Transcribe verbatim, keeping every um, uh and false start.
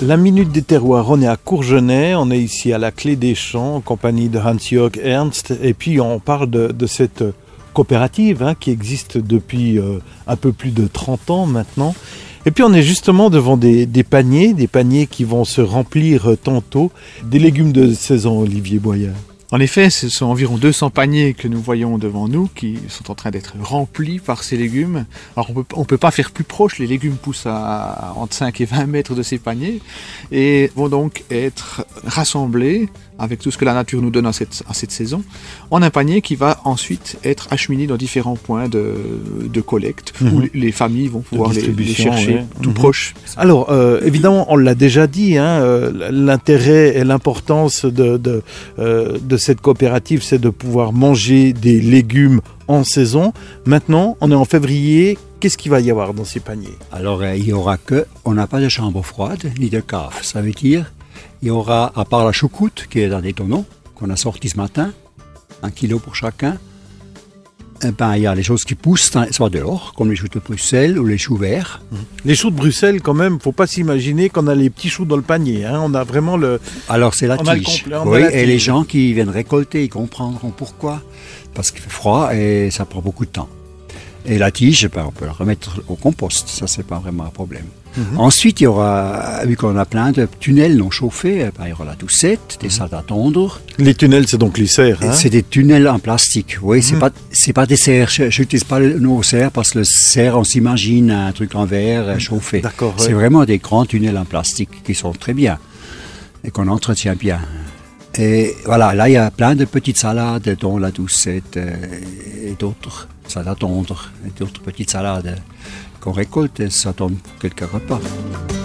La Minute des Terroirs, on est à Courgenay, on est ici à la Clé des Champs en compagnie de Hans-Jörg Ernst et puis on parle de, de cette coopérative hein, qui existe depuis euh, un peu plus de trente ans maintenant. Et puis on est justement devant des, des paniers, des paniers qui vont se remplir tantôt, des légumes de saison, Olivier Boyard. En effet, ce sont environ deux cents paniers que nous voyons devant nous qui sont en train d'être remplis par ces légumes. Alors on peut, on peut pas faire plus proche, les légumes poussent à, à entre cinq et vingt mètres de ces paniers et vont donc être rassemblés avec tout ce que la nature nous donne à cette, à cette saison, en un panier qui va ensuite être acheminé dans différents points de, de collecte, mmh. où les familles vont pouvoir les, les chercher ouais. tout mmh. proche. Alors, euh, évidemment, on l'a déjà dit, hein, euh, l'intérêt et l'importance de, de, euh, de cette coopérative, c'est de pouvoir manger des légumes en saison. Maintenant, on est en février. Qu'est-ce qu'il va y avoir dans ces paniers? Alors, euh, il y aura que, on n'a pas de chambre froide, ni de cave. Ça veut dire, il y aura, à part la choucroute qui est dans des tonneaux, qu'on a sorti ce matin, un kilo pour chacun, eh ben, il y a les choses qui poussent, soit dehors, comme les choux de Bruxelles ou les choux verts. Les choux de Bruxelles, quand même, il ne faut pas s'imaginer qu'on a les petits choux dans le panier. Hein. On a vraiment le... Alors, c'est la on tige. Complet, oui, la et tige. les gens qui viennent récolter, ils comprendront pourquoi. Parce qu'il fait froid et ça prend beaucoup de temps. Et la tige, ben, on peut la remettre au compost, ça c'est pas vraiment un problème. Mm-hmm. Ensuite, il y aura, vu qu'on a plein de tunnels non chauffés, ben, il y aura la doucette, des mm-hmm. salles à tondre. Les tunnels, c'est donc les serres, hein? C'est des tunnels en plastique, oui, mm-hmm. c'est pas, c'est pas des serres, je n'utilise pas le mot serre parce que le serre, on s'imagine un truc en verre chauffé. D'accord, c'est ouais. vraiment des grands tunnels en plastique qui sont très bien et qu'on entretient bien. Et voilà, là il y a plein de petites salades, dont la doucette et d'autres. Ça va tondre, et d'autres petites salades qu'on récolte et ça tombe pour quelques repas.